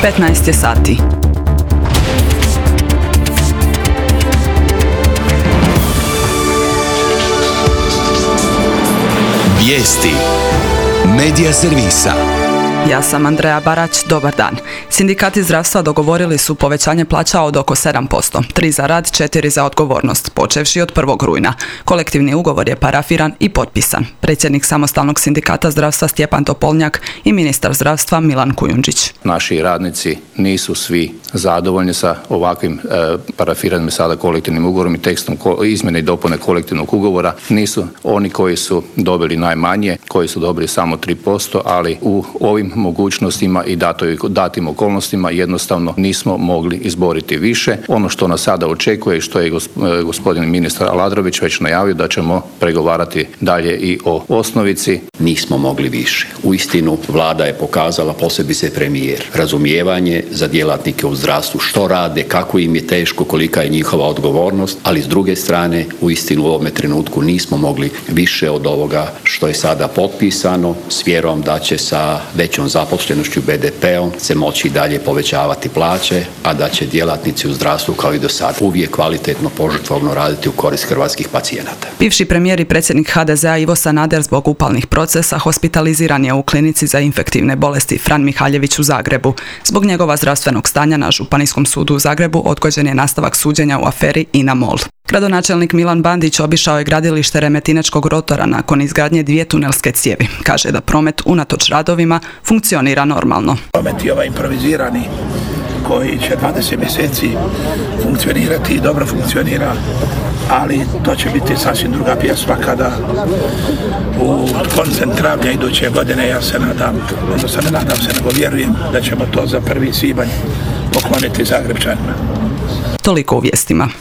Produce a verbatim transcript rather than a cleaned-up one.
petnaest je sati. Vijesti Medija servisa. Ja sam Andreja Barać, dobar dan. Sindikati zdravstva dogovorili su povećanje plaća od oko sedam posto, tri za rad, četiri za odgovornost, počevši od prvog rujna. Kolektivni ugovor je parafiran i potpisan. Predsjednik Samostalnog sindikata zdravstva Stjepan Topolnjak i ministar zdravstva Milan Kujundžić. Naši radnici nisu svi zadovoljni sa ovakvim e, parafiranim sada kolektivnim ugovorom i tekstom ko, izmjene i dopune kolektivnog ugovora. Nisu oni koji su dobili najmanje, koji su dobili samo tri posto, ali u ovim mogućnostima i datoj, datim okolnostima jednostavno nismo mogli izboriti više. Ono što nas sada očekuje i što je gospodin ministar Aladrović već najavio da ćemo pregovarati dalje i o osnovici. Nismo mogli više. Uistinu vlada je pokazala, posebice premijer, razumijevanje za djelatnike u zdravstvu, što rade, kako im je teško, kolika je njihova odgovornost, ali s druge strane uistinu u ovome trenutku nismo mogli više od ovoga što je sada potpisano, s vjerom da će sa većom zaposlenošću be de peom se moći dalje povećavati plaće, a da će djelatnici u zdravstvu kao i do sada uvijek kvalitetno, požrtvovno raditi u korist hrvatskih pacijenata. Bivši premijer i predsjednik ha de zea Ivo Sanader zbog upalnih procesa hospitaliziran je u klinici za infektivne bolesti Fran Mihaljević u Zagrebu. Zbog njegova zdravstvenog stanja na Županijskom sudu u Zagrebu odgođen je nastavak suđenja u aferi INA MOL. Gradonačelnik Milan Bandić obišao je gradilište Remetinečkog rotora nakon izgradnje dvije tunelske cijevi. Kaže da promet unatoč radovima funkcionira normalno. Promet je ovaj improvizirani koji će dvadeset mjeseci funkcionirati i dobro funkcionira, ali to će biti sasvim druga pjesma kada u koncem travnja iduće godine, ja se nadam, odnosno ne nadam se, nego vjerujem da ćemo to za prvi svibanj pokloniti Zagrepčanima. Toliko u vijestima.